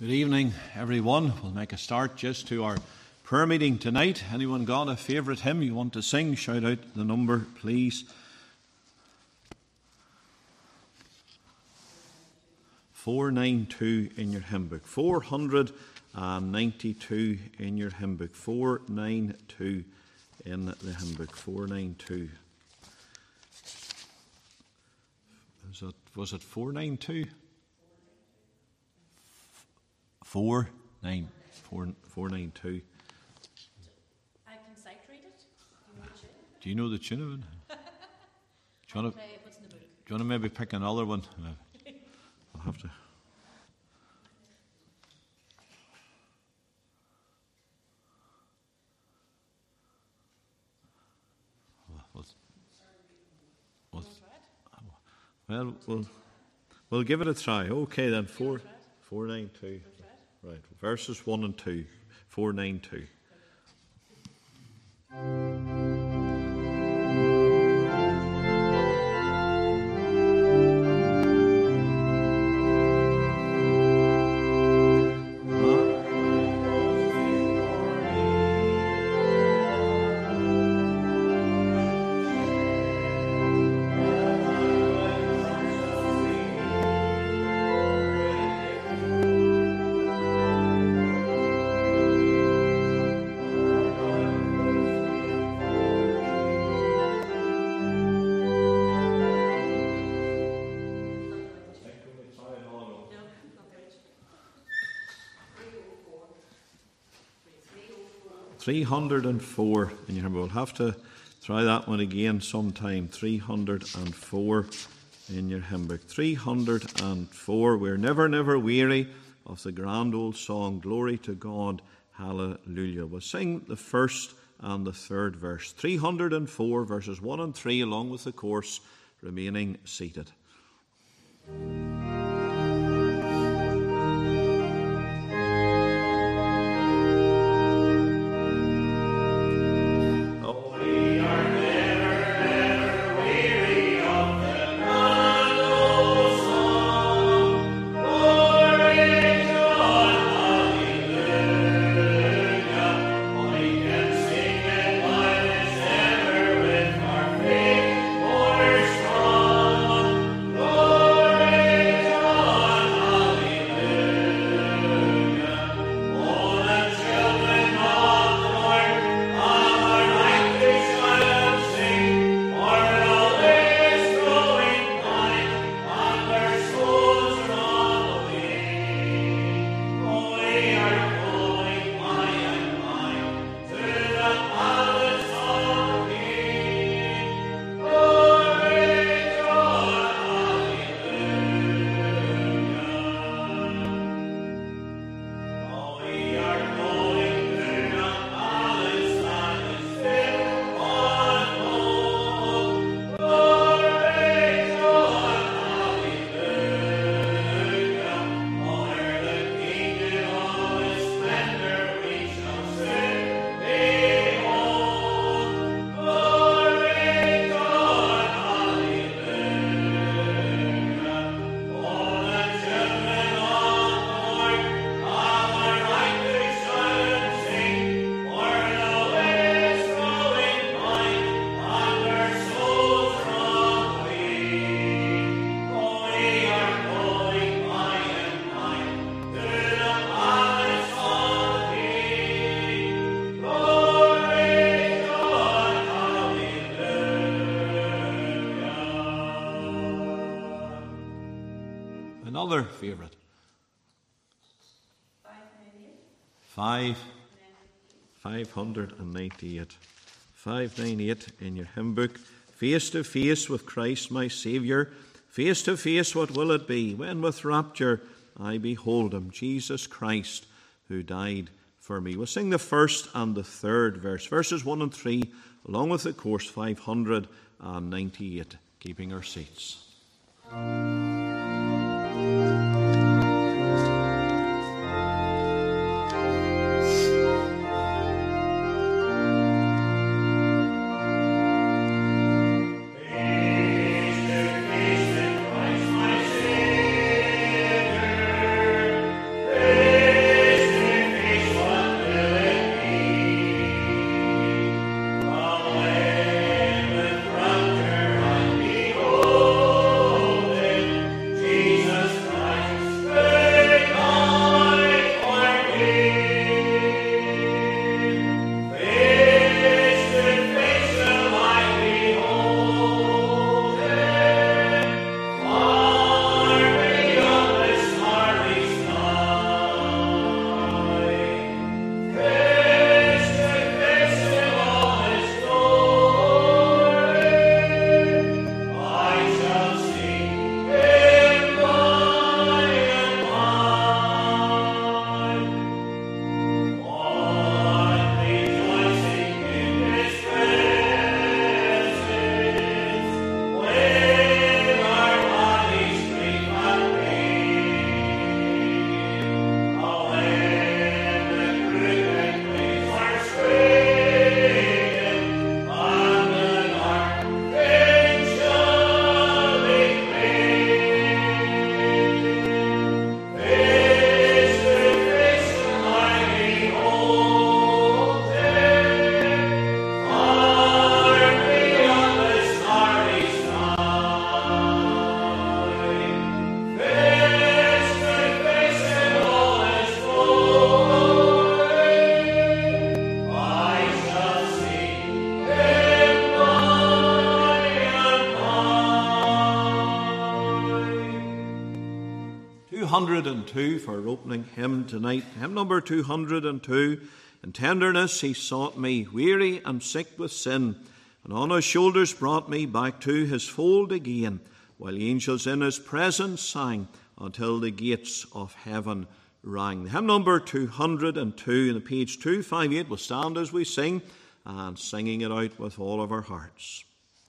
Good evening, everyone. We'll make a start just to our prayer meeting tonight. Anyone got a favourite hymn you want to sing? Shout out the number, please. 492 in your hymn book. 492 in your hymn book. 492 in the hymn book. 492. Was it 492? 492. I can sight read it. Do you know the tune of it? Do you want to maybe pick another one? I'll have to. Well, we'll give it a try. Okay then, 492. Right, verses 1 and 2. 492. $304 in your hymn. We'll have to try that one again sometime. 304 in your hymn book. 304. We're never, never weary of the grand old song, Glory to God, Hallelujah. We'll sing the first and the third verse. 304, verses 1 and 3, along with the chorus, remaining seated. Another favourite. 598. 598 in your hymn book. Face to face with Christ my Saviour. Face to face, what will it be when with rapture I behold him, Jesus Christ, who died for me. We'll sing the first and the third verse. Verses 1 and 3, along with the chorus, 598, keeping our seats. Amen. 202 for our opening hymn tonight. Hymn number 202. In tenderness he sought me, weary and sick with sin, and on his shoulders brought me back to his fold again, while the angels in his presence sang, until the gates of heaven rang. Hymn number 202 in the page 258. We'll stand as we sing, and singing it out with all of our hearts.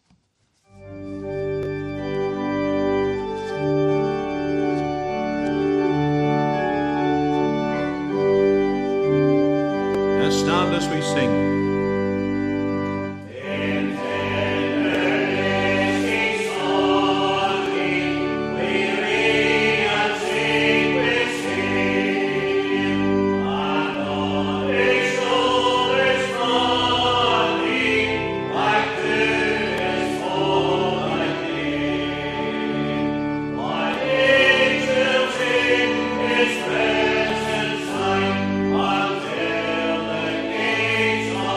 Let's stand as we sing. His presence, until the age of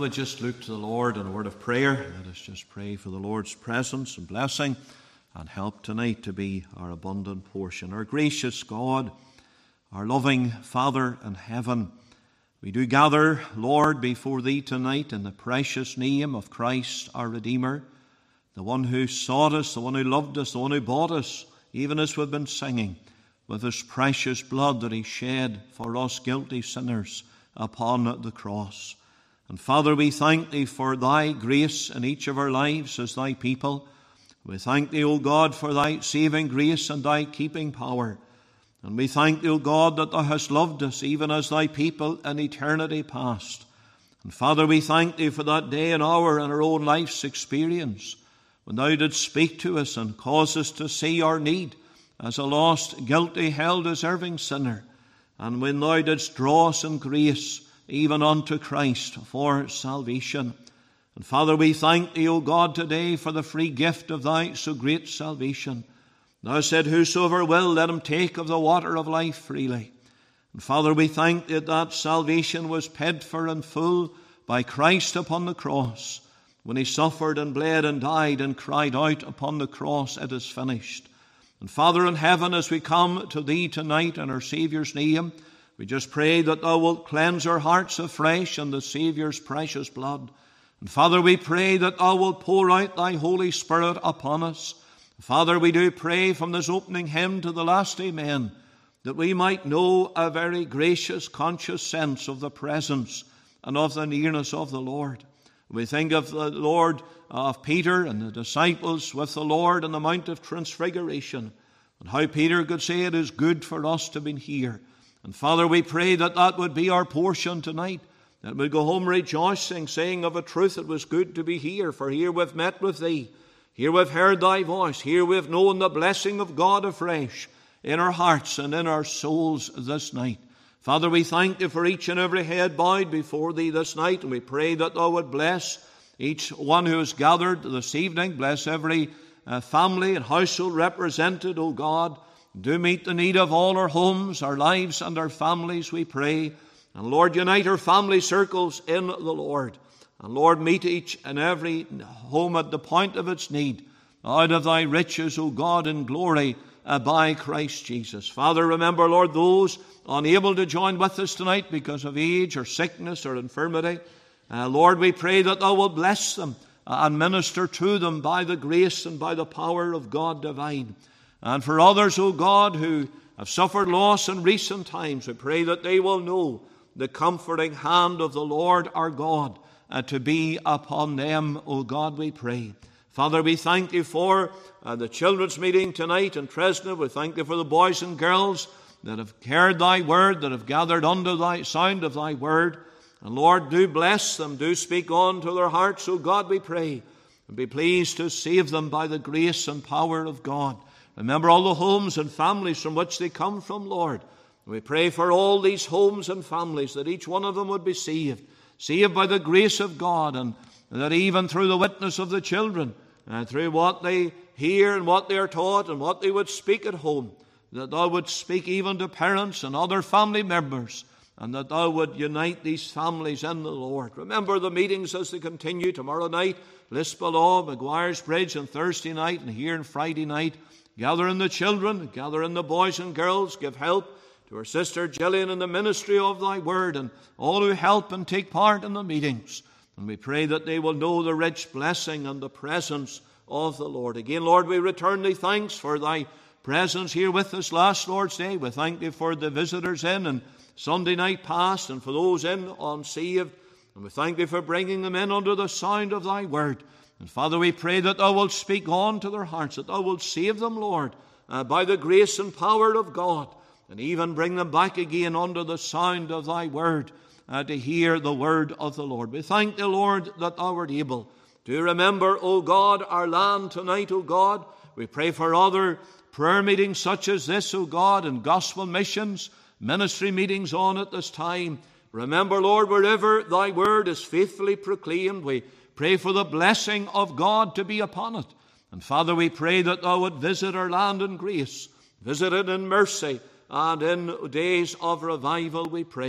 we just look to the Lord in a word of prayer? Let us just pray for the Lord's presence and blessing and help tonight to be our abundant portion. Our gracious God, our loving Father in heaven, we do gather, Lord, before Thee tonight in the precious name of Christ our Redeemer, the one who sought us, the one who loved us, the one who bought us, even as we've been singing, with His precious blood that He shed for us guilty sinners upon the cross. And Father, we thank Thee for Thy grace in each of our lives as Thy people. We thank Thee, O God, for Thy saving grace and Thy keeping power. And we thank Thee, O God, that Thou hast loved us even as Thy people in eternity past. And Father, we thank Thee for that day and hour in our own life's experience when Thou didst speak to us and cause us to see our need as a lost, guilty, hell-deserving sinner. And when Thou didst draw us in grace even unto Christ for salvation. And Father, we thank Thee, O God, today for the free gift of Thy so great salvation. Thou said, whosoever will, let him take of the water of life freely. And Father, we thank Thee that salvation was paid for in full by Christ upon the cross, when He suffered and bled and died and cried out upon the cross, it is finished. And Father in heaven, as we come to Thee tonight in our Saviour's name, we just pray that Thou wilt cleanse our hearts afresh in the Saviour's precious blood. And Father, we pray that Thou wilt pour out Thy Holy Spirit upon us. Father, we do pray from this opening hymn to the last amen, that we might know a very gracious, conscious sense of the presence and of the nearness of the Lord. We think of the Lord, of Peter and the disciples with the Lord on the Mount of Transfiguration, and how Peter could say it is good for us to be here. And Father, we pray that that would be our portion tonight, that we'd go home rejoicing, saying of a truth it was good to be here, for here we've met with Thee. Here we've heard Thy voice. Here we've known the blessing of God afresh in our hearts and in our souls this night. Father, we thank Thee for each and every head bowed before Thee this night, and we pray that Thou would bless each one who is gathered this evening. Bless every family and household represented, O God. Do meet the need of all our homes, our lives, and our families, we pray. And Lord, unite our family circles in the Lord. And Lord, meet each and every home at the point of its need, out of Thy riches, O God, in glory by Christ Jesus. Father, remember, Lord, those unable to join with us tonight because of age or sickness or infirmity. Lord, we pray that Thou wilt bless them and minister to them by the grace and by the power of God divine. And for others, O God, who have suffered loss in recent times, we pray that they will know the comforting hand of the Lord our God to be upon them, O God, we pray. Father, we thank Thee for the children's meeting tonight in Tresna. We thank Thee for the boys and girls that have heard Thy word, that have gathered under Thy sound of Thy word. And Lord, do bless them, do speak on to their hearts, O God, we pray. And be pleased to save them by the grace and power of God. Remember all the homes and families from which they come from, Lord. We pray for all these homes and families, that each one of them would be saved by the grace of God, and that even through the witness of the children, through what they hear and what they are taught and what they would speak at home, that Thou would speak even to parents and other family members, and that Thou would unite these families in the Lord. Remember the meetings as they continue tomorrow night, Lisbalaw, Maguire's Bridge, and Thursday night, and here on Friday night. Gather in the children, gather in the boys and girls, give help to our sister Gillian in the ministry of Thy word, and all who help and take part in the meetings. And we pray that they will know the rich blessing and the presence of the Lord. Again, Lord, we return Thee thanks for Thy presence here with us last Lord's Day. We thank Thee for the visitors in and Sunday night past, and for those in unsaved. And we thank Thee for bringing them in under the sound of Thy word. And Father, we pray that Thou wilt speak on to their hearts, that Thou wilt save them, Lord, by the grace and power of God, and even bring them back again under the sound of Thy word, to hear the word of the Lord. We thank Thee, Lord, that Thou art able to remember, O God, our land tonight, O God. We pray for other prayer meetings such as this, O God, and gospel missions, ministry meetings on at this time. Remember, Lord, wherever Thy word is faithfully proclaimed, we pray for the blessing of God to be upon it. And Father, we pray that Thou would visit our land in grace, visit it in mercy, and in days of revival, we pray.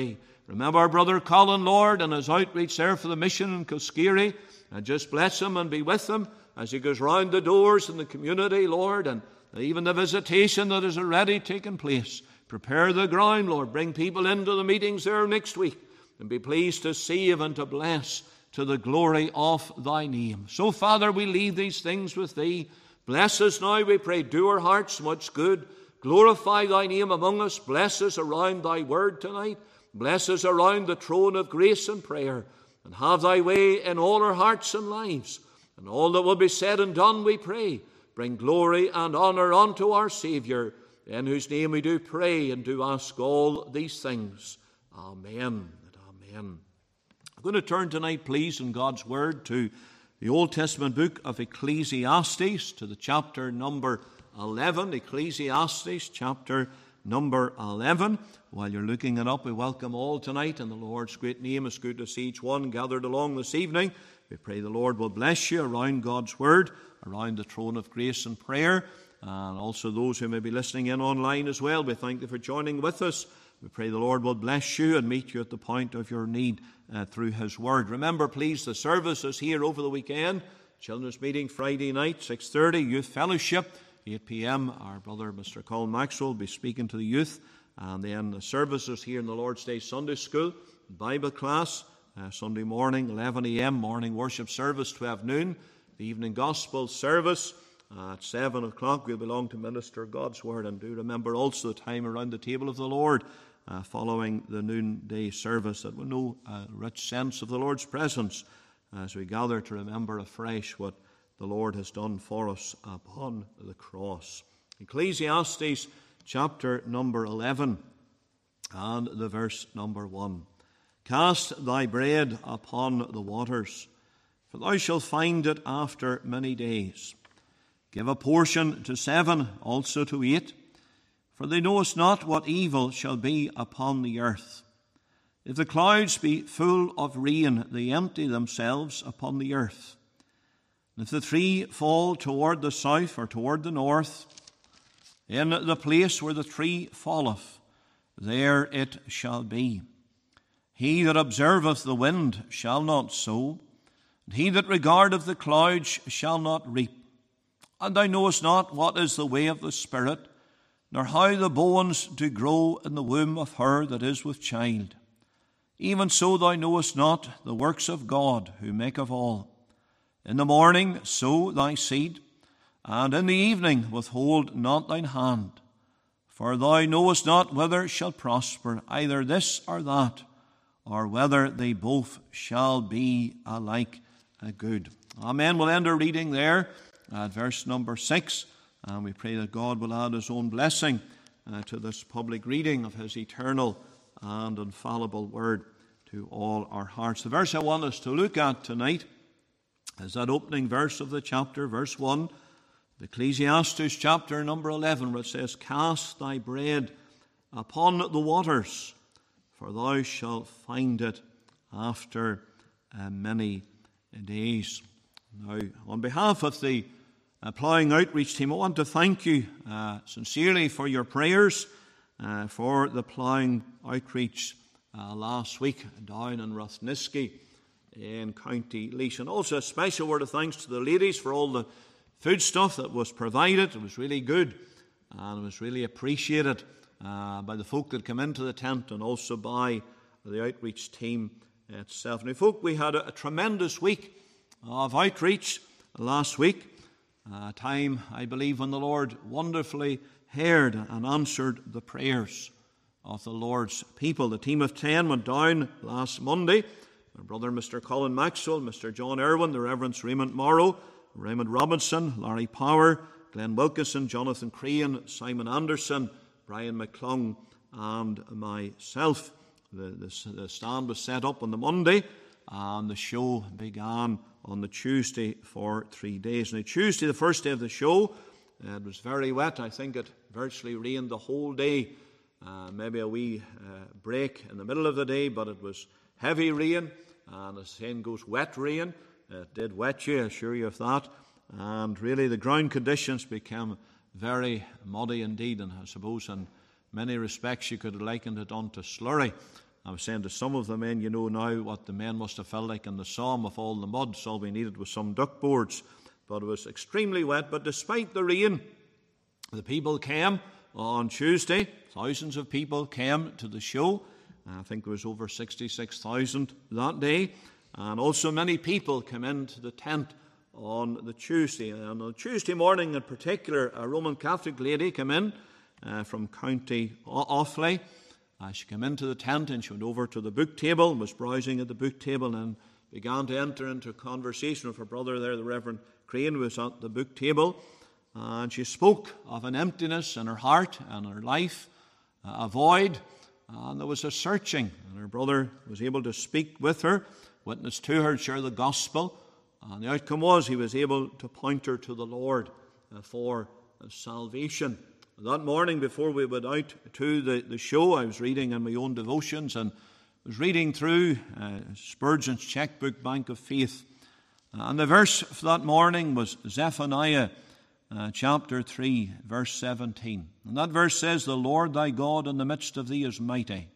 Remember our brother Colin, Lord, and his outreach there for the mission in Kilskeary. And just bless him and be with him as he goes round the doors in the community, Lord, and even the visitation that has already taken place. Prepare the ground, Lord. Bring people into the meetings there next week, and be pleased to save and to bless to the glory of thy name. So, Father, we leave these things with thee. Bless us now, we pray. Do our hearts much good. Glorify thy name among us. Bless us around thy word tonight. Bless us around the throne of grace and prayer. And have thy way in all our hearts and lives. And all that will be said and done, we pray, bring glory and honour unto our Saviour, in whose name we do pray and do ask all these things. Amen and amen. I'm going to turn tonight, please, in God's Word to the Old Testament book of Ecclesiastes, to the chapter number 11. Ecclesiastes, chapter number 11. While you're looking it up, we welcome all tonight in the Lord's great name. It's good to see each one gathered along this evening. We pray the Lord will bless you around God's Word, around the throne of grace and prayer, and also those who may be listening in online as well. We thank you for joining with us. We pray the Lord will bless you and meet you at the point of your need through His Word. Remember, please, the service is here over the weekend. Children's meeting Friday night, 6:30. Youth fellowship, 8 p.m. Our brother, Mr. Colin Maxwell, will be speaking to the youth. And then the services here in the Lord's Day Sunday School, Bible class, Sunday morning, 11 a.m., morning worship service, 12 noon. The evening gospel service at 7 o'clock. We'll belong to minister God's Word. And do remember also the time around the table of the Lord following the noonday service, that we'll know a rich sense of the Lord's presence as we gather to remember afresh what the Lord has done for us upon the cross. Ecclesiastes chapter number 11 and the verse number 1. Cast thy bread upon the waters, for thou shalt find it after many days. Give a portion to 7, also to 8, for thou knowest not what evil shall be upon the earth. If the clouds be full of rain, they empty themselves upon the earth. And if the tree fall toward the south or toward the north, in the place where the tree falleth, there it shall be. He that observeth the wind shall not sow, and he that regardeth the clouds shall not reap. And thou knowest not what is the way of the Spirit, nor how the bones do grow in the womb of her that is with child. Even so thou knowest not the works of God, who maketh all. In the morning sow thy seed, and in the evening withhold not thine hand. For thou knowest not whether shall prosper, either this or that, or whether they both shall be alike good. Amen. We'll end our reading there at verse number 6, and we pray that God will add His own blessing to this public reading of His eternal and infallible Word to all our hearts. The verse I want us to look at tonight is that opening verse of the chapter, verse 1, Ecclesiastes chapter number 11, where it says, Cast thy bread upon the waters, for thou shalt find it after many days. Now, on behalf of the Ploughing Outreach team, I want to thank you sincerely for your prayers for the Ploughing Outreach last week down in Rathniskey in County Laois. And also a special word of thanks to the ladies for all the food stuff that was provided. It was really good, and it was really appreciated by the folk that come into the tent and also by the outreach team itself. Now, folk, we had a tremendous week of outreach last week, a time, I believe, when the Lord wonderfully heard and answered the prayers of the Lord's people. The team of 10 went down last Monday. My brother, Mr. Colin Maxwell, Mr. John Irwin, the Reverend Raymond Morrow, Raymond Robinson, Larry Power, Glenn Wilkinson, Jonathan Crean, Simon Anderson, Brian McClung, and myself. The stand was set up on the Monday, and the show began on the Tuesday for 3 days. Now, Tuesday, the first day of the show, it was very wet. I think it virtually rained the whole day. Maybe a wee break in the middle of the day, but it was heavy rain, and as the saying goes, wet rain. It did wet you, I assure you of that. And really the ground conditions became very muddy indeed, and I suppose in many respects you could have likened it unto slurry. I was saying to some of the men, you know now what the men must have felt like in the Somme with all the mud. So all we needed was some duck boards. But it was extremely wet. But despite the rain, the people came on Tuesday. Thousands of people came to the show. I think there was over 66,000 that day. And also many people came into the tent on the Tuesday. And on Tuesday morning in particular, a Roman Catholic lady came in from County Offaly. She came into the tent and she went over to the book table and was browsing at the book table and began to enter into conversation with her brother there, the Reverend Crane, who was at the book table. And she spoke of an emptiness in her heart and her life, a void, and there was a searching. And her brother was able to speak with her, witness to her, share the gospel. And the outcome was he was able to point her to the Lord for salvation. That morning before we went out to the show, I was reading in my own devotions and was reading through Spurgeon's checkbook, Bank of Faith. And the verse for that morning was Zephaniah chapter 3, verse 17. And that verse says, "The Lord thy God in the midst of thee is mighty.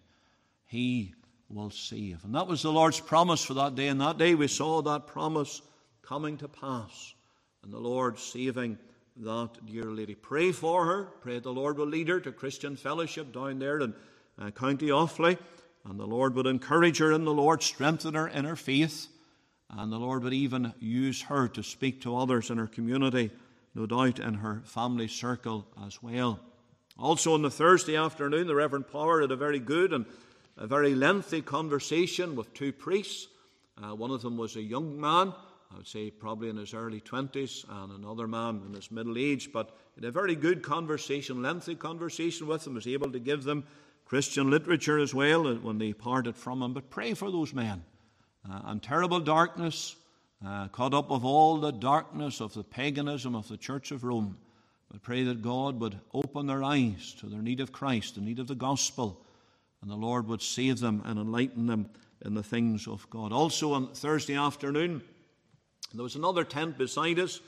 He will save." And that was the Lord's promise for that day. And that day we saw that promise coming to pass. And the Lord saving that dear lady. Pray for her. Pray the Lord will lead her to Christian fellowship down there in County Offaly. And the Lord would encourage her in the Lord, strengthen her in her faith. And the Lord would even use her to speak to others in her community, no doubt in her family circle as well. Also on the Thursday afternoon, the Reverend Power had a very good and a very lengthy conversation with two priests. One of them was a young man, I would say probably in his early 20s, and another man in his middle age. But he had a very good conversation, lengthy conversation with them, was able to give them Christian literature as well when they parted from him. But pray for those men. And terrible darkness, caught up with all the darkness of the paganism of the Church of Rome. But pray that God would open their eyes to their need of Christ, the need of the gospel, and the Lord would save them and enlighten them in the things of God. Also on Thursday afternoon, there was another tent beside us.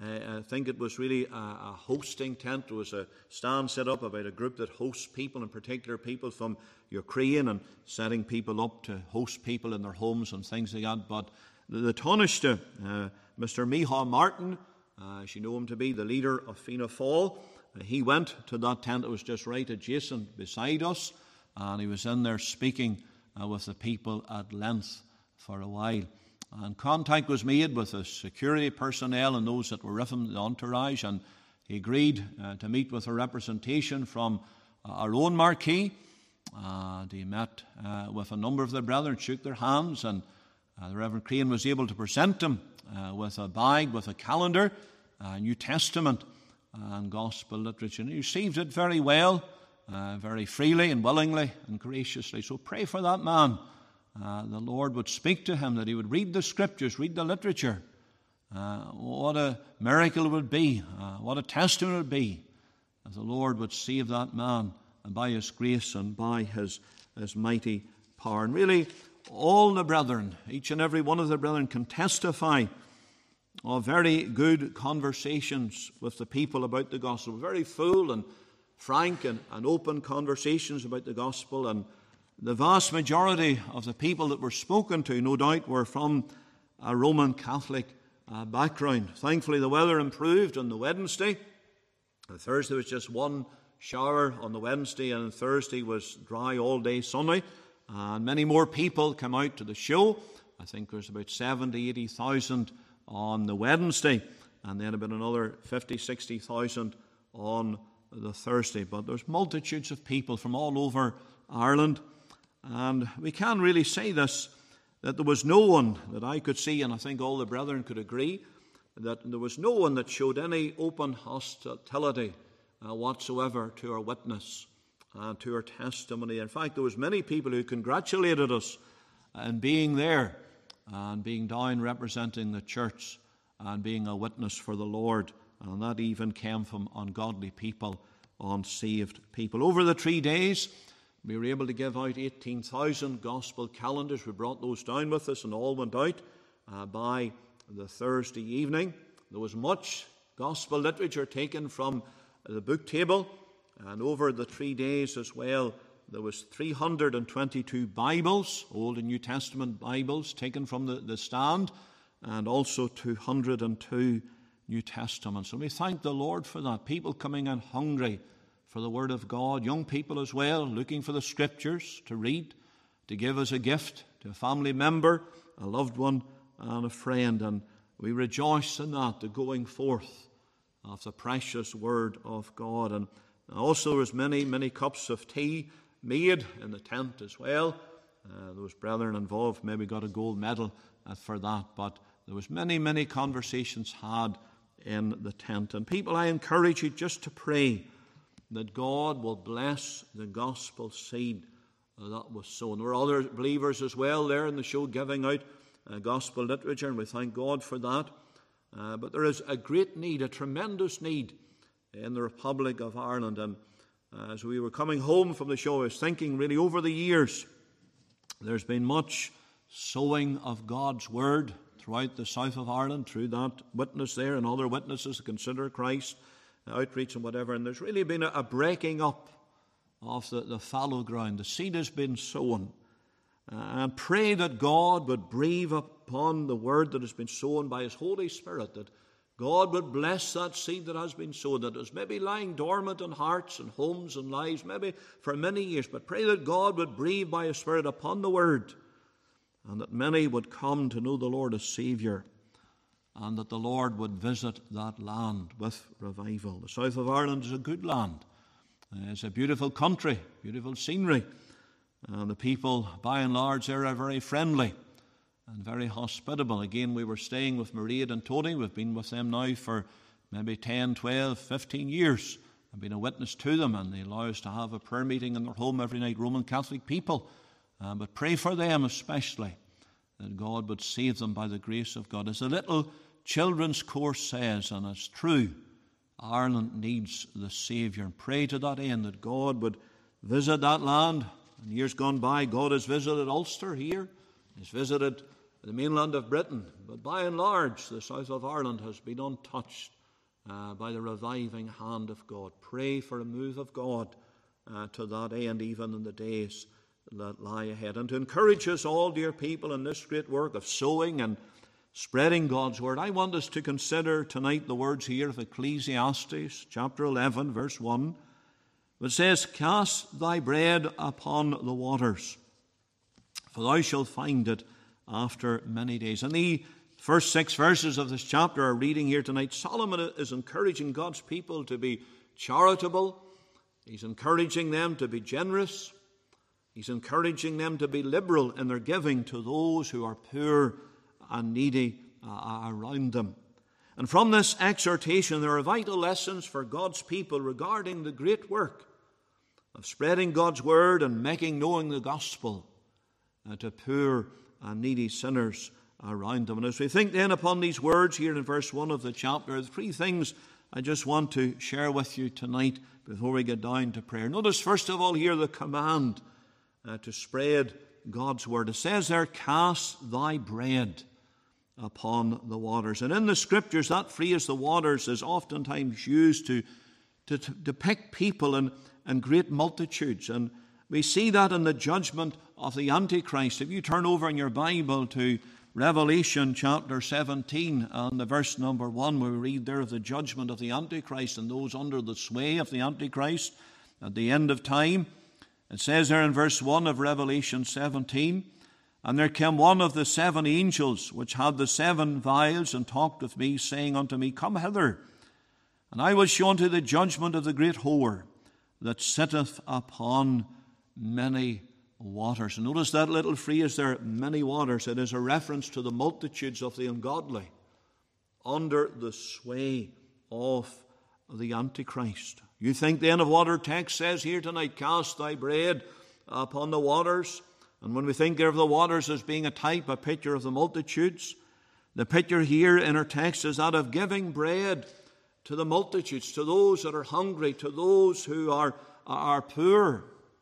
I think it was really a hosting tent. There was a stand set up about a group that hosts people, in particular people from Ukraine, and setting people up to host people in their homes and things like that. But the Taoiseach, Mr. Micheál Martin, as you know him to be the leader of Fianna Fáil, he went to that tent that was just right adjacent beside us, and he was in there speaking with the people at length for a while. And contact was made with the security personnel and those that were with him, the entourage, and he agreed to meet with a representation from our own marquee. And he met with a number of their brethren, shook their hands, and the Reverend Crane was able to present them with a bag, with a calendar, New Testament and Gospel literature. And he received it very well, very freely and willingly and graciously. So pray for that man. The Lord would speak to him, that he would read the Scriptures, read the literature. What a miracle it would be, what a testimony it would be, if the Lord would save that man and by His grace and by His mighty power. And really, all the brethren, each and every one of the brethren can testify of very good conversations with the people about the gospel, very full and frank and open conversations about the gospel. And the vast majority of the people that were spoken to, no doubt, were from a Roman Catholic background. Thankfully, the weather improved on the Wednesday. On Thursday was just one shower on the Wednesday, and Thursday was dry all day sunny. And many more people came out to the show. I think there was about 70,000, 80,000 on the Wednesday, and then about another 50,000, 60,000 on the Thursday. But there's multitudes of people from all over Ireland. And we can really say this, that there was no one that I could see, and I think all the brethren could agree, that there was no one that showed any open hostility whatsoever to our witness and to our testimony. In fact, there was many people who congratulated us in being there and being down representing the church and being a witness for the Lord. And that even came from ungodly people, unsaved people. Over the 3 days, we were able to give out 18,000 gospel calendars. We brought those down with us and all went out by the Thursday evening. There was much gospel literature taken from the book table, and over the 3 days as well, there was 322 Bibles, Old and New Testament Bibles, taken from the stand, and also 202 New Testaments. And we thank the Lord for that. People coming in hungry for the Word of God, young people as well, looking for the Scriptures to read, to give as a gift to a family member, a loved one, and a friend. And we rejoice in that, the going forth of the precious Word of God. And also there was many cups of tea made in the tent as well. Those brethren involved maybe got a gold medal for that, but there was many conversations had in the tent. And people, I encourage you just to pray that God will bless the gospel seed that was sown. There were other believers as well there in the show giving out gospel literature, and we thank God for that. But there is a great need, a tremendous need in the Republic of Ireland. And as we were coming home from the show, I was thinking really over the years, there's been much sowing of God's Word throughout the south of Ireland, through that witness there and other witnesses to consider Christ, outreach and whatever. And there's really been a breaking up of the fallow ground. The seed has been sown. And pray that God would breathe upon the word that has been sown by His Holy Spirit, that God would bless that seed that has been sown, that is maybe lying dormant in hearts and homes and lives, maybe for many years. But pray that God would breathe by His Spirit upon the word, and that many would come to know the Lord as Saviour, and that the Lord would visit that land with revival. The south of Ireland is a good land. It's a beautiful country, beautiful scenery. And the people, by and large, there are very friendly and very hospitable. Again, we were staying with Mairead and Tony. We've been with them now for maybe 10, 12, 15 years. I've been a witness to them, and they allow us to have a prayer meeting in their home every night, Roman Catholic people. But pray for them especially, that God would save them by the grace of God. As the little children's course says, and it's true, Ireland needs the Saviour. And pray to that end that God would visit that land. In years gone by, God has visited Ulster here. He's visited the mainland of Britain. But by and large, the south of Ireland has been untouched by the reviving hand of God. Pray for a move of God to that end, even in the days that lie ahead. And to encourage us all, dear people, in this great work of sowing and spreading God's word, I want us to consider tonight the words here of Ecclesiastes chapter 11, verse 1. It says, "Cast thy bread upon the waters, for thou shalt find it after many days." And the first 6 verses of this chapter are reading here tonight. Solomon is encouraging God's people to be charitable. He's encouraging them to be generous. He's encouraging them to be liberal in their giving to those who are poor and needy around them. And from this exhortation, there are vital lessons for God's people regarding the great work of spreading God's word and making known the gospel to poor and needy sinners around them. And as we think then upon these words here in verse 1 of the chapter, 3 things I just want to share with you tonight before we get down to prayer. Notice first of all here the command to spread God's word. It says there, "Cast thy bread upon the waters." And in the scriptures, that phrase, the waters, is oftentimes used to depict people in great multitudes. And we see that in the judgment of the Antichrist. If you turn over in your Bible to Revelation chapter 17 and the verse number 1, we read there of the judgment of the Antichrist and those under the sway of the Antichrist at the end of time. It says there in verse 1 of Revelation 17, "And there came one of the 7 angels which had the 7 vials, and talked with me, saying unto me, Come hither, and I will show unto the judgment of the great whore that sitteth upon many waters." And notice that little phrase there, many waters. It is a reference to the multitudes of the ungodly under the sway of the Antichrist. You think then of what our text says here tonight, "Cast thy bread upon the waters." And when we think of the waters as being a type, a picture of the multitudes, the picture here in our text is that of giving bread to the multitudes, to those that are hungry, to those who are poor.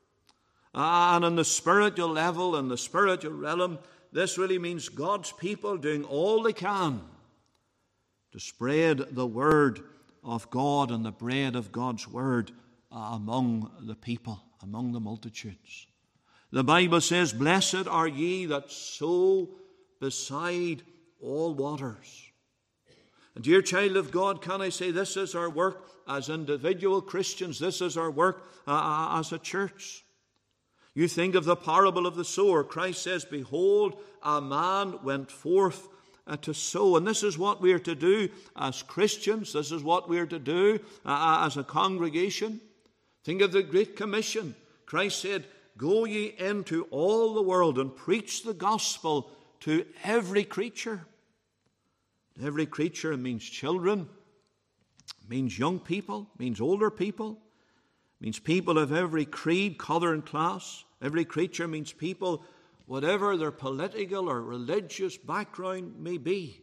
And on the spiritual level, in the spiritual realm, this really means God's people doing all they can to spread the word of God and the bread of God's word among the people. among the multitudes. The Bible says, blessed are ye that sow beside all waters. And dear child of God, can I say this is our work as individual Christians. This is our work as a church. You think of the parable of the sower. Christ says, behold, a man went forth to sow. And this is what we are to do as Christians. This is what we are to do as a congregation. Think of the Great Commission. Christ said, go ye into all the world and preach the gospel to every creature. Every creature means children, means young people, means older people, means people of every creed, colour and class. Every creature means people, whatever their political or religious background may be.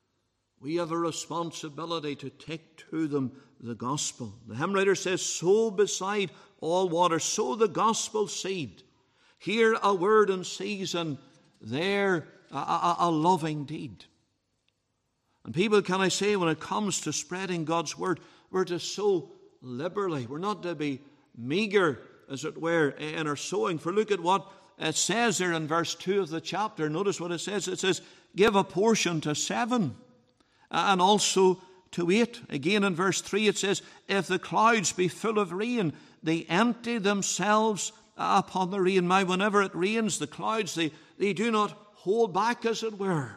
We have a responsibility to take to them the gospel. The hymn writer says, sow beside all water, sow the gospel seed. Here a word in season, there a loving deed. And people, can I say, when it comes to spreading God's word, we're to sow liberally. We're not to be meagre, as it were, in our sowing. For look at what it says there in verse 2 of the chapter. Notice what it says. It says, give a portion to 7 and also to 8. Again in verse 3 it says, if the clouds be full of rain, they empty themselves upon the rain. Now, whenever it rains, the clouds, they do not hold back, as it were.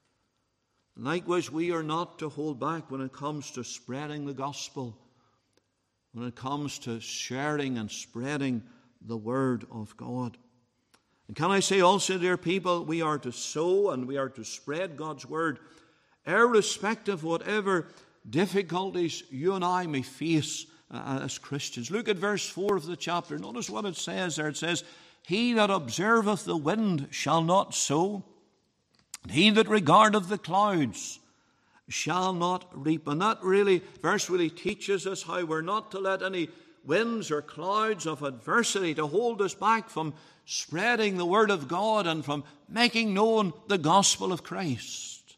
Likewise, we are not to hold back when it comes to spreading the gospel, when it comes to sharing and spreading the word of God. And can I say also, dear people, we are to sow and we are to spread God's word, irrespective of whatever difficulties you and I may face as Christians. Look at verse 4 of the chapter. Notice what it says there. It says, he that observeth the wind shall not sow, and he that regardeth the clouds shall not reap. And that verse really teaches us how we're not to let any winds or clouds of adversity to hold us back from spreading the word of God and from making known the gospel of Christ.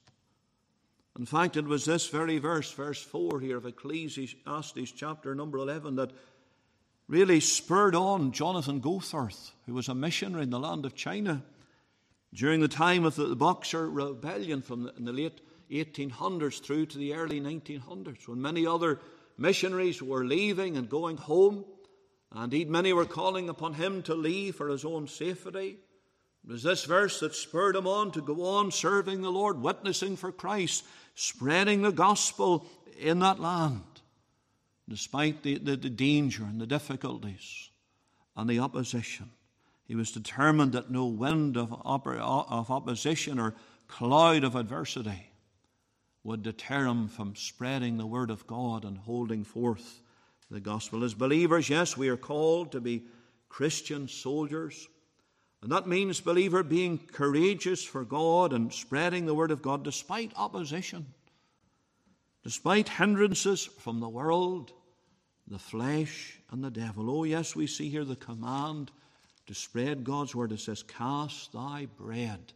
In fact, it was this very verse 4 here of Ecclesiastes chapter number 11, that really spurred on Jonathan Goforth, who was a missionary in the land of China during the time of the Boxer Rebellion in the late 1800s through to the early 1900s, when many other missionaries were leaving and going home. Indeed, many were calling upon him to leave for his own safety. It was this verse that spurred him on to go on serving the Lord, witnessing for Christ, spreading the gospel in that land, despite the danger and the difficulties and the opposition. He was determined that no wind of opposition or cloud of adversity would deter him from spreading the word of God and holding forth the gospel. As believers, yes, we are called to be Christian soldiers. And that means, believer, being courageous for God and spreading the word of God despite opposition, despite hindrances from the world, the flesh, and the devil. Oh, yes, we see here the command to spread God's word. It says, cast thy bread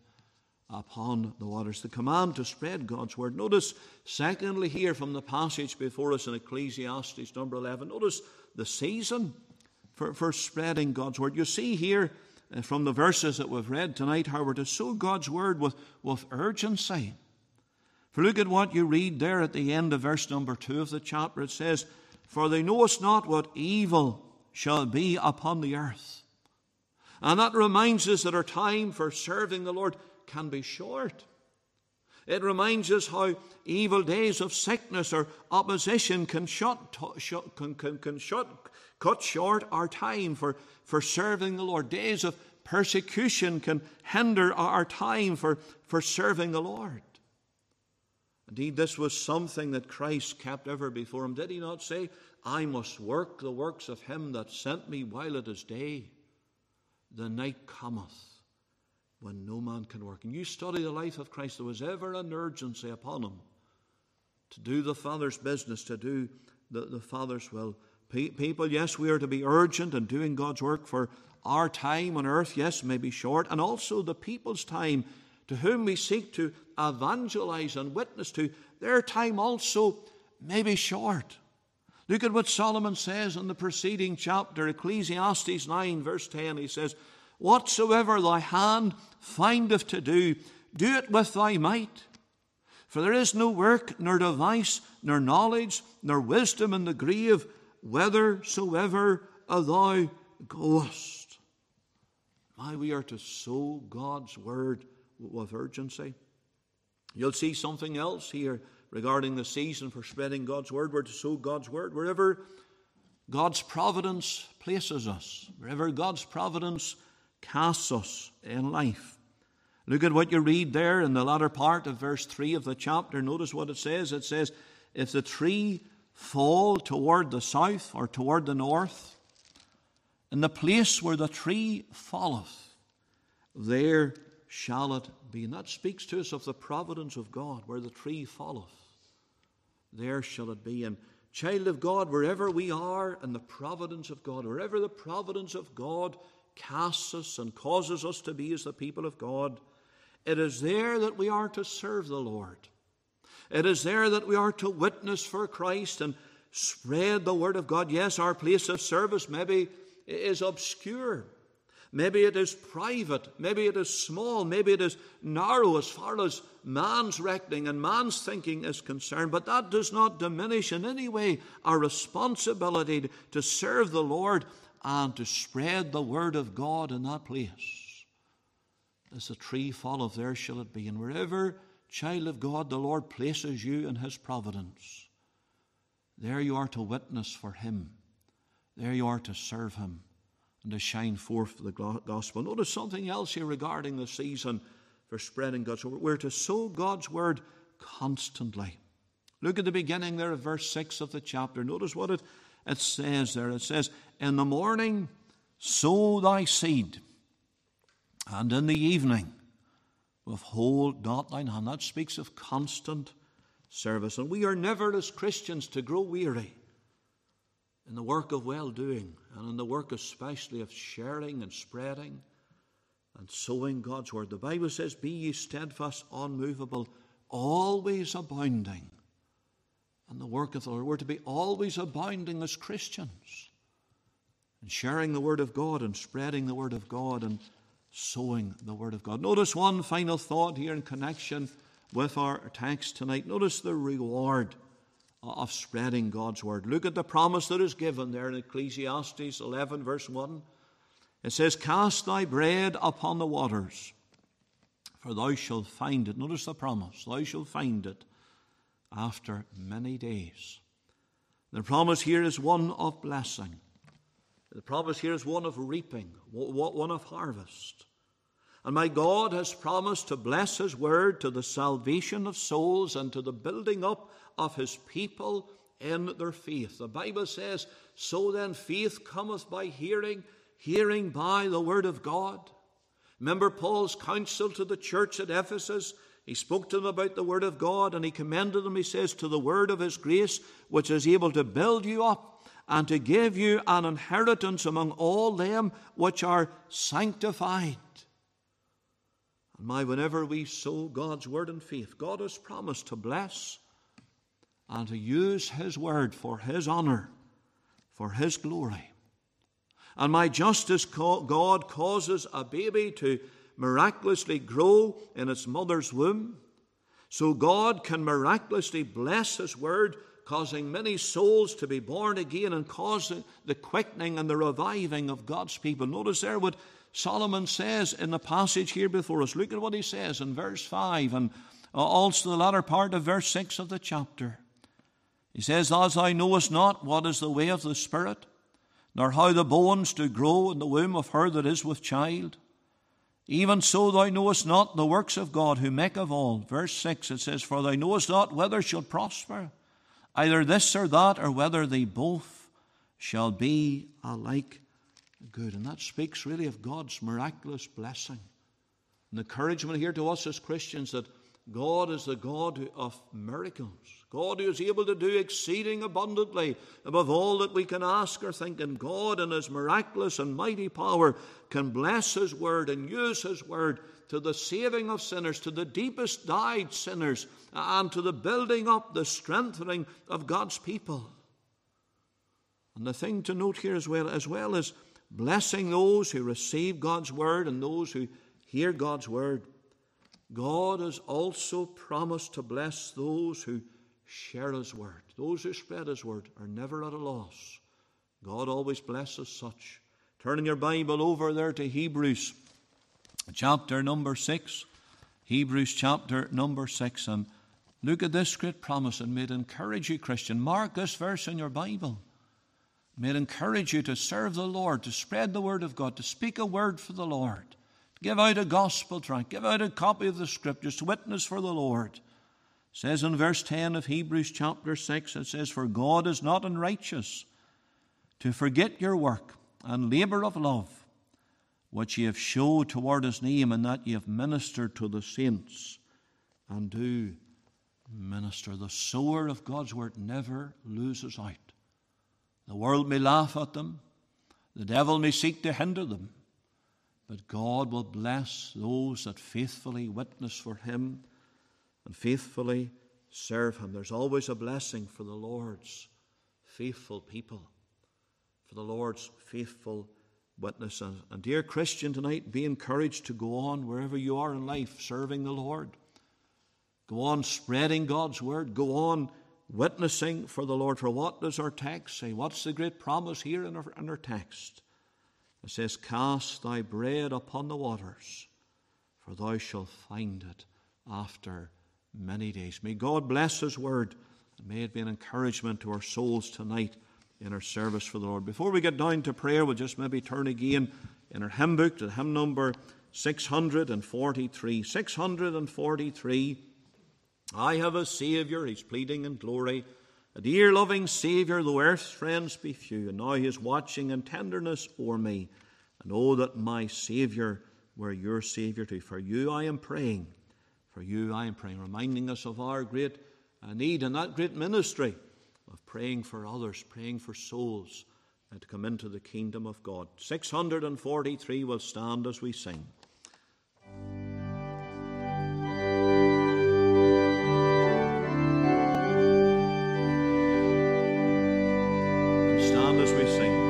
upon the waters. The command to spread God's word. Notice, secondly, here from the passage before us in Ecclesiastes number 11, notice the season for spreading God's word. You see here from the verses that we've read tonight how we're to sow God's word with urgency. For look at what you read there at the end of verse number 2 of the chapter. It says, for thou knowest not what evil shall be upon the earth. And that reminds us that our time for serving the Lord can be short. It reminds us how evil days of sickness or opposition can cut short our time for serving the Lord. Days of persecution can hinder our time for serving the Lord. Indeed, this was something that Christ kept ever before him. Did he not say, I must work the works of him that sent me while it is day? The night cometh when no man can work. And you study the life of Christ, there was ever an urgency upon him to do the Father's business, to do the Father's will. People, yes, we are to be urgent in doing God's work, for our time on earth, yes, may be short, and also the people's time to whom we seek to evangelize and witness to, their time also may be short. Look at what Solomon says in the preceding chapter, Ecclesiastes 9, verse 10. He says, whatsoever thy hand findeth to do, do it with thy might. For there is no work, nor device, nor knowledge, nor wisdom in the grave, whithersoever thou goest. My, we are to sow God's word with urgency. You'll see something else here regarding the season for spreading God's word. We're to sow God's word wherever God's providence places us, wherever God's providence casts us in life. Look at what you read there in the latter part of verse 3 of the chapter. Notice what it says. It says, if the tree fall toward the south or toward the north, in the place where the tree falleth, there shall it be. And that speaks to us of the providence of God. Where the tree falleth, there shall it be. And child of God, wherever we are in the providence of God, wherever the providence of God casts us and causes us to be as the people of God, it is there that we are to serve the Lord. It is there that we are to witness for Christ and spread the word of God. Yes, our place of service maybe is obscure. Maybe it is private. Maybe it is small. Maybe it is narrow as far as man's reckoning and man's thinking is concerned. But that does not diminish in any way our responsibility to serve the Lord and to spread the word of God in that place. As the tree falleth, there shall it be. And wherever, child of God, the Lord places you in his providence, there you are to witness for him. There you are to serve him and to shine forth the gospel. Notice something else here regarding the season for spreading God's word. We're to sow God's word constantly. Look at the beginning there of verse 6 of the chapter. Notice what it says there. It says, in the morning sow thy seed, and in the evening withhold not thine hand. That speaks of constant service. And we are never as Christians to grow weary in the work of well-doing, and in the work especially of sharing and spreading and sowing God's word. The Bible says, be ye steadfast, unmovable, always abounding in the work of the Lord. We're to be always abounding as Christians in sharing the word of God and spreading the word of God and sowing the word of God. Notice one final thought here in connection with our text tonight. Notice the reward of spreading God's word. Look at the promise that is given there in Ecclesiastes 11 verse 1. It says, cast thy bread upon the waters, for thou shalt find it. Notice the promise. Thou shalt find it after many days. The promise here is one of blessing. The promise here is one of reaping, one of harvest. And my God has promised to bless his word to the salvation of souls and to the building up of his people in their faith. The Bible says, so then faith cometh by hearing, hearing by the word of God. Remember Paul's counsel to the church at Ephesus. He spoke to them about the word of God, and he commended them, he says, to the word of his grace, which is able to build you up and to give you an inheritance among all them which are sanctified. And whenever we sow God's word in faith, God has promised to bless and to use his word for his honor, for his glory. And just as God causes a baby to miraculously grow in its mother's womb, so God can miraculously bless his word, causing many souls to be born again and causing the quickening and the reviving of God's people. Notice there what Solomon says in the passage here before us. Look at what he says in verse 5 and also the latter part of verse 6 of the chapter. He says, as thou knowest not what is the way of the Spirit, nor how the bones do grow in the womb of her that is with child, even so thou knowest not the works of God who maketh all. Verse 6, it says, for thou knowest not whether shall prosper, either this or that, or whether they both shall be alike good. And that speaks really of God's miraculous blessing. An encouragement here to us as Christians that God is the God of miracles. God who is able to do exceeding abundantly above all that we can ask or think. And God in his miraculous and mighty power can bless his word and use his word to the saving of sinners, to the deepest dyed sinners, and to the building up, the strengthening of God's people. And the thing to note here as well as blessing those who receive God's word and those who hear God's word, God has also promised to bless those who share his word. Those who spread his word are never at a loss. God always blesses such. Turning your Bible over there to Hebrews chapter number 6. Hebrews chapter number 6. And look at this great promise, and may it encourage you, Christian. Mark this verse in your Bible. May it encourage you to serve the Lord, to spread the word of God, to speak a word for the Lord, to give out a gospel tract, give out a copy of the Scriptures, to witness for the Lord. It says in verse 10 of Hebrews chapter 6, it says, "For God is not unrighteous to forget your work and labour of love, which ye have showed toward his name, and that ye have ministered to the saints, and do minister." The sower of God's word never loses out. The world may laugh at them, the devil may seek to hinder them, but God will bless those that faithfully witness for him and faithfully serve him. There's always a blessing for the Lord's faithful people, for the Lord's faithful witnesses. And dear Christian, tonight, be encouraged to go on wherever you are in life, serving the Lord. Go on spreading God's word. Go on witnessing for the Lord. For what does our text say? What's the great promise here in our text? It says, "Cast thy bread upon the waters, for thou shalt find it after many days." May God bless his word, and may it be an encouragement to our souls tonight in our service for the Lord. Before we get down to prayer, we'll just maybe turn again in our hymn book to hymn number 643. 643. "I have a Saviour," he's pleading in glory, "a dear loving Saviour, though earth's friends be few, and now he is watching in tenderness o'er me. And oh, that my Saviour were your Saviour too. For you I am praying, for you I am praying," reminding us of our great need and that great ministry of praying for others, praying for souls to come into the kingdom of God. 643 will stand as we sing. Stand as we sing.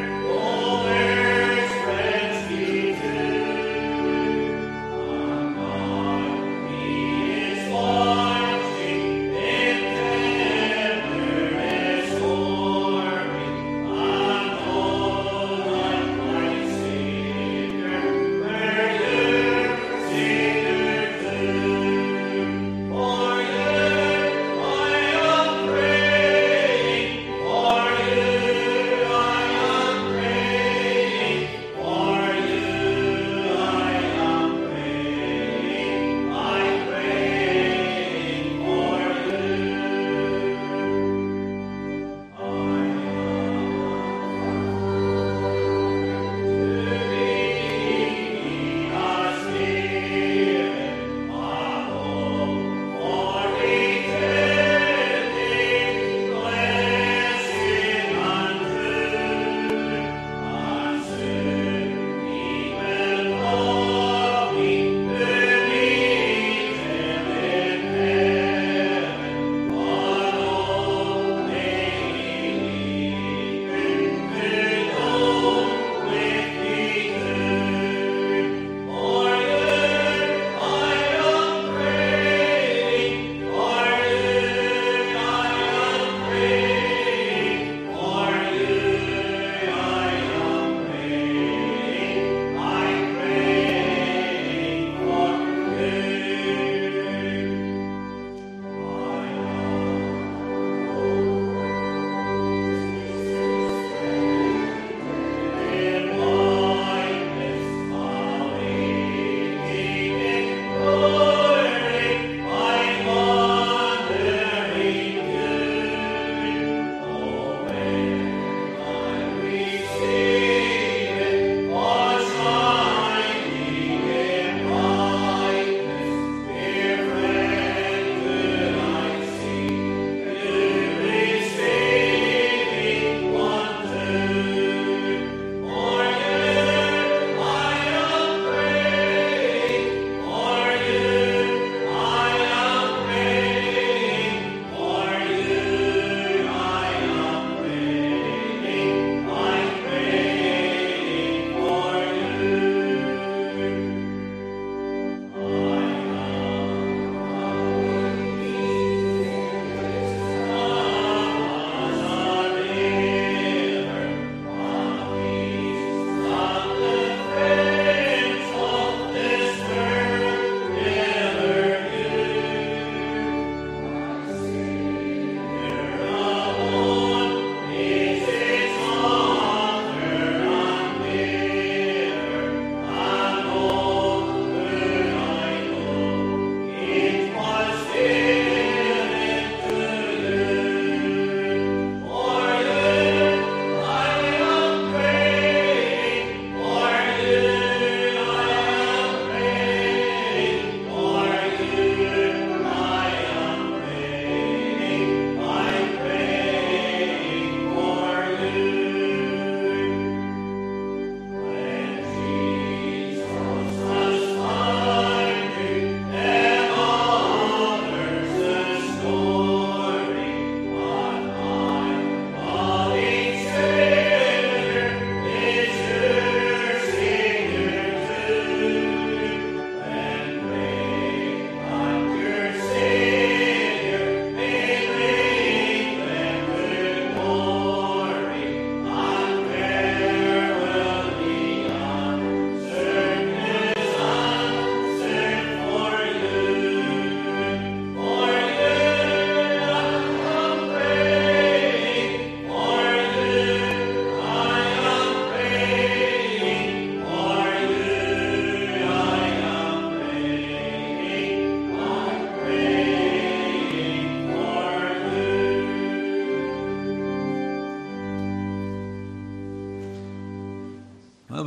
Oh,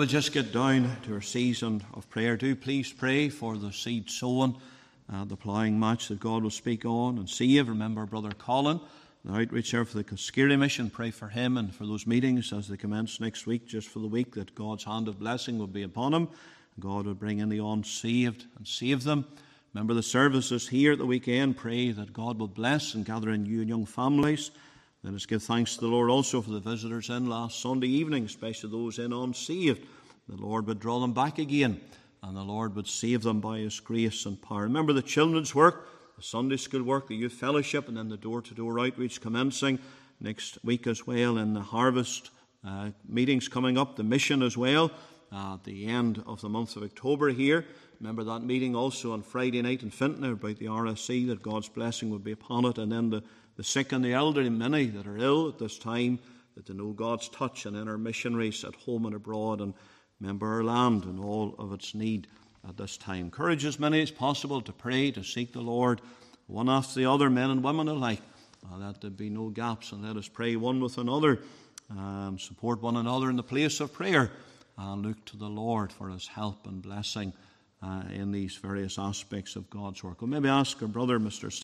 we just get down to our season of prayer, do please pray for the seed sowing, the ploughing match that God will speak on and save. Remember Brother Colin, the outreach there for the Koskiri mission. Pray for him and for those meetings as they commence next week, just for the week, that God's hand of blessing will be upon him. God will bring in the unsaved and save them. Remember the services here at the weekend. Pray that God will bless and gather in you and young families. Let us give thanks to the Lord also for the visitors in last Sunday evening, especially those in unsaved. The Lord would draw them back again, and the Lord would save them by His grace and power. Remember the children's work, the Sunday school work, the youth fellowship, and then the door-to-door outreach commencing next week as well, in the harvest meetings coming up, the mission as well, at the end of the month of October here. Remember that meeting also on Friday night in Fintner about the RSC, that God's blessing will be upon it, and then the sick and the elderly, many that are ill at this time, that they know God's touch, and in our missionaries at home and abroad, and remember our land and all of its need at this time. Encourage as many as possible to pray, to seek the Lord, one after the other, men and women alike, that there be no gaps, and let us pray one with another, support one another in the place of prayer, and look to the Lord for His help and blessing in these various aspects of God's work. We'll maybe ask our brother, Mr.